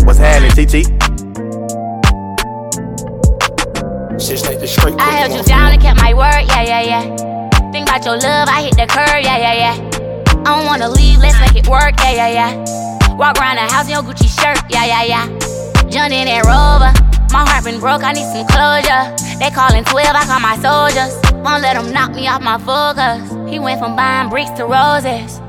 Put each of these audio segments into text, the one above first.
What's happening, TT? I held you down and kept my word, yeah, yeah, yeah. Think about your love, I hit the curve, yeah, yeah, yeah. I don't wanna leave, let's make it work, yeah, yeah, yeah. Walk around the house in your Gucci shirt, yeah, yeah, yeah. Jumped in that Rover, my heart been broke, I need some closure. They callin' 12, I call my soldiers. Won't let them knock me off my focus. He went from buying bricks to roses.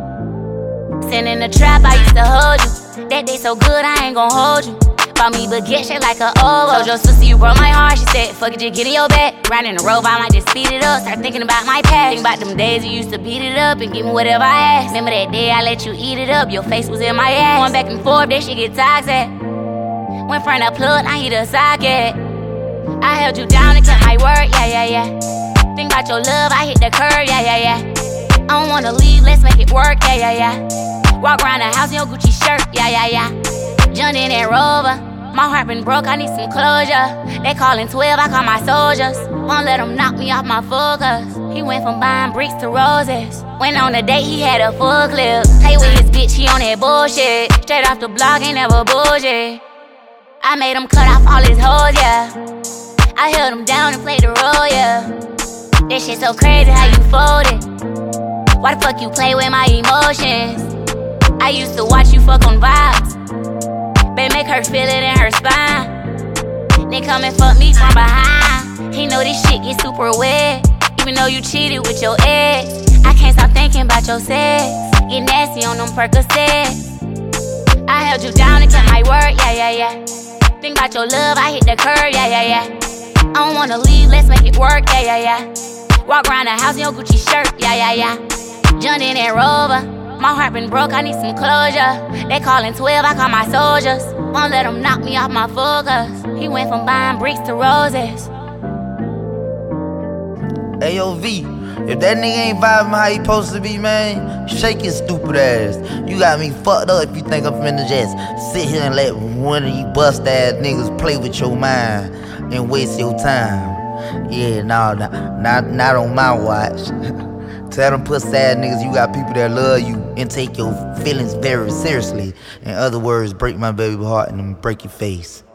Sitting in the trap, I used to hold you. That day so good, I ain't gon' hold you. Bought me baguette shit like a oval. Told your sister you broke my heart, she said, fuck it, just get in your bed. Round in the road, I might just speed it up. Start thinking about my past. Think about them days you used to beat it up and give me whatever I asked. Remember that day I let you eat it up, your face was in my ass. Going back and forth, that shit get toxic. Went from the plug, I hit a socket. I held you down and kept my word, yeah, yeah, yeah. Think about your love, I hit the curve, yeah, yeah, yeah. I don't wanna leave, let's make it work, yeah, yeah, yeah. Walk around the house in your Gucci shirt, yeah, yeah, yeah. Jumped in that Rover, my heart been broke, I need some closure. They callin' 12, I call my soldiers. Won't let them knock me off my focus. He went from buying bricks to roses. Went on a date, he had a full clip. Play with his bitch, he on that bullshit. Straight off the block, ain't never bullshit. I made him cut off all his hoes, yeah. I held him down and played the role, yeah. This shit so crazy how you folded. Why the fuck you play with my emotions? I used to watch you fuck on vibes. Babe, make her feel it in her spine. Then come and fuck me from behind. He know this shit get super wet. Even though you cheated with your ex, I can't stop thinking about your sex. Get nasty on them Percocets. I held you down and kept my word, yeah, yeah, yeah. Think about your love, I hit the curve, yeah, yeah, yeah. I don't wanna leave, let's make it work, yeah, yeah, yeah. Walk around the house in your Gucci shirt, yeah, yeah, yeah. Jumped in that Rover, my heart been broke, I need some closure. They callin' 12, I call my soldiers. Won't let them knock me off my focus. He went from buying bricks to roses. AOV, if that nigga ain't vibing how he supposed to be, man, shake his stupid ass. You got me fucked up if you think I'm finna just sit here and let one of you bust ass niggas play with your mind and waste your time. Yeah, nah, not on my watch. Tell them pussy ass niggas you got people that love you and take your feelings very seriously. In other words, break my baby heart and break your face.